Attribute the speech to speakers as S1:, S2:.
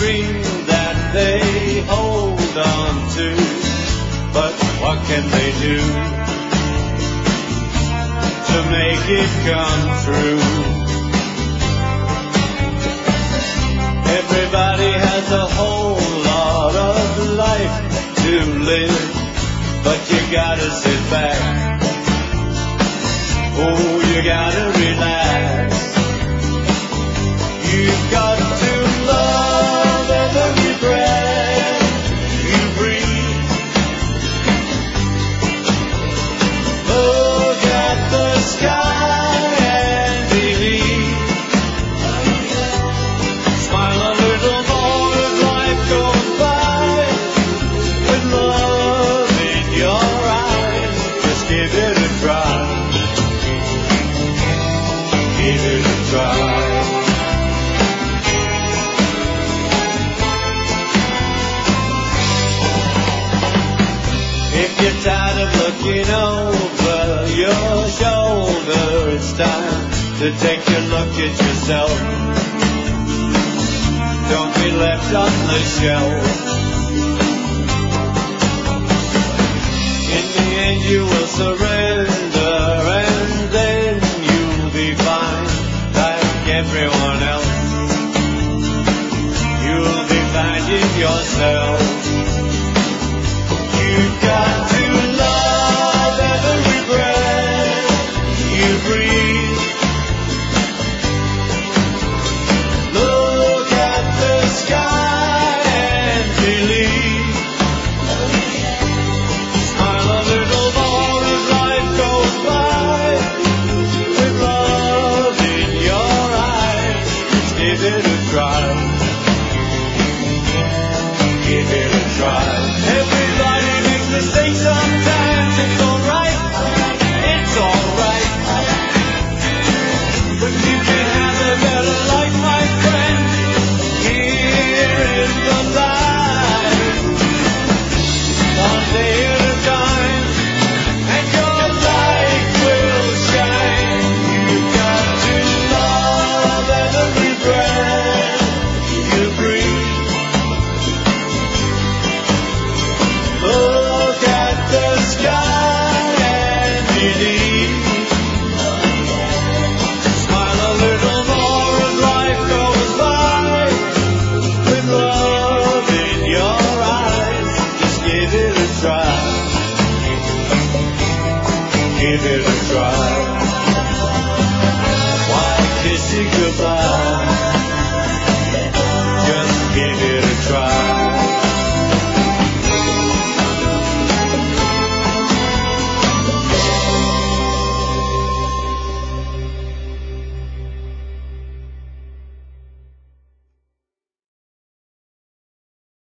S1: dream that they hold on to, but what can they do to make it come true? Everybody has a whole lot of life to live, but you gotta sit back. Oh, you gotta relax. You've got to love every breath you breathe. Look at the sky and believe. Smile a little more as life goes by. With love in your eyes, just give it a try. Give it a try. If you're tired of looking over your shoulder, it's time to take a look at yourself. Don't be left on the shelf. In the end you will surrender, and then you'll be fine like everyone else. You'll be finding yourself. You've got to love every breath you breathe. Look at the sky and believe. Smile a little more as life goes by. With love in your eyes, just give it a try. Give it a try. Everybody makes mistakes sometimes. It's alright. It's alright. But you can have a better life, my friend. Here is the life. One day at a time, and your light will shine. You've got to love every breath you breathe. Look at the sky and believe. Smile a little more as life goes by. With love in your eyes, just give it a try. Give it a try. Why kiss you goodbye?